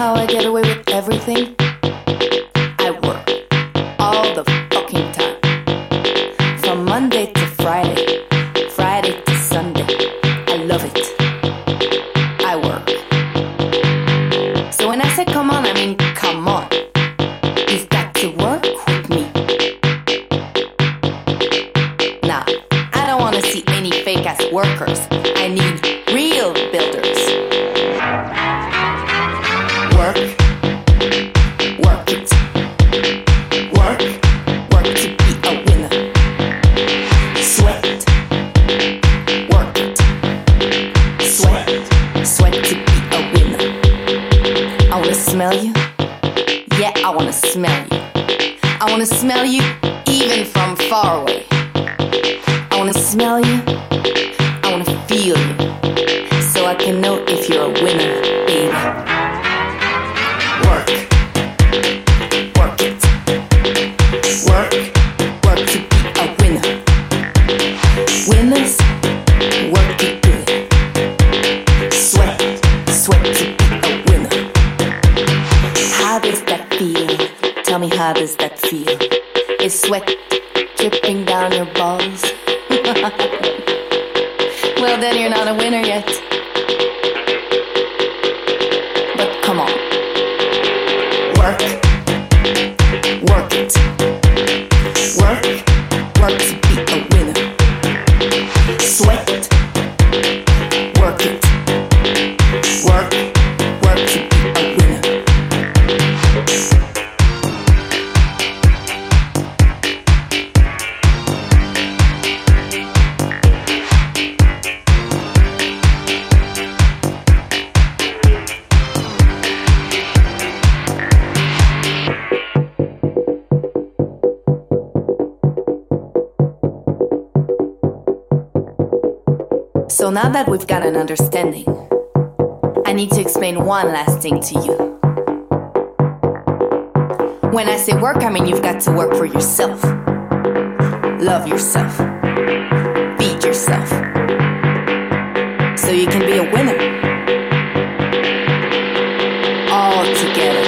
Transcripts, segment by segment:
how I get away with everything? I work all the fucking time. From Monday to Friday, Friday to Sunday. I love it. I work. So when I say come on, I mean come on. You've got to work with me. Nah, I don't want to see any fake-ass workers. I need real builders. Work, work it. Work, work to be a winner. Sweat, work it. Sweat, sweat to be a winner. I wanna smell you. Yeah, I wanna smell you. I wanna smell you even from far away. I wanna smell you. I wanna feel you. So I can know if you're a winner, baby. Work, work it. Work, work to be a winner. Winners, work it good. Sweat, sweat to be a winner. How does that feel? Tell me, how does that feel? Is sweat dripping down your balls? Well, then you're not a winner yet. But come on. Work, work it. Work, work to be a winner. Sweat, work it. Work, work to be a winner. So now that we've got an understanding, I need to explain one last thing to you. When I say work, I mean you've got to work for yourself. Love yourself. Feed yourself. So you can be a winner. All together.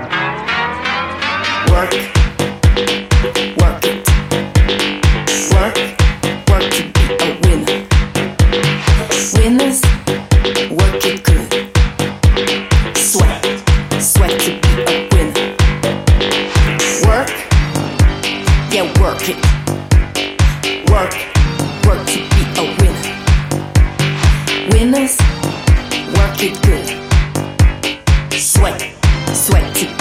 Work. Work it. Work. Work to be a winner. Winners, work it good. Sweat, sweat to be a winner. Work, yeah, work it. Work, work to be a winner. Winners, work it good. Sweat, sweat to be